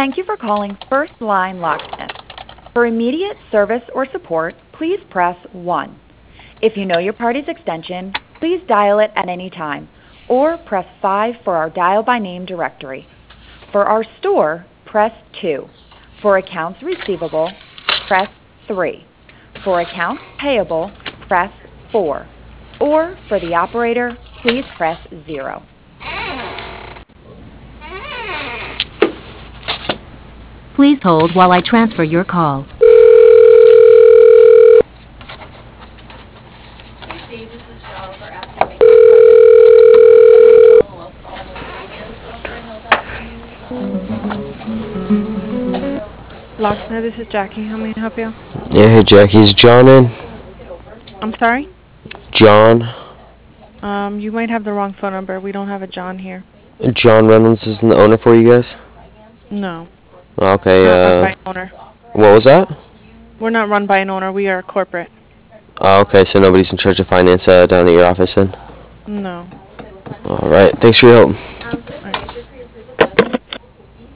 Thank you for calling First Line Locksmith. For immediate service or support, please press 1. If you know your party's extension, please dial it at any time, or press 5 for our dial by name directory. For our store, press 2. For accounts receivable, press 3. For accounts payable, press 4. Or for the operator, please press 0. Please hold while I transfer your call. Locksmith, this is Jackie. How may I help you? Yeah, hey Jackie, is John in? I'm sorry? John? You might have the wrong phone number. We don't have a John here. John Reynolds isn't the owner for you guys? No. Okay, Not run by an owner. what was that? We're not run by an owner. We are corporate. Okay, so nobody's in charge of finance down at your office then? No. Alright, thanks for your help.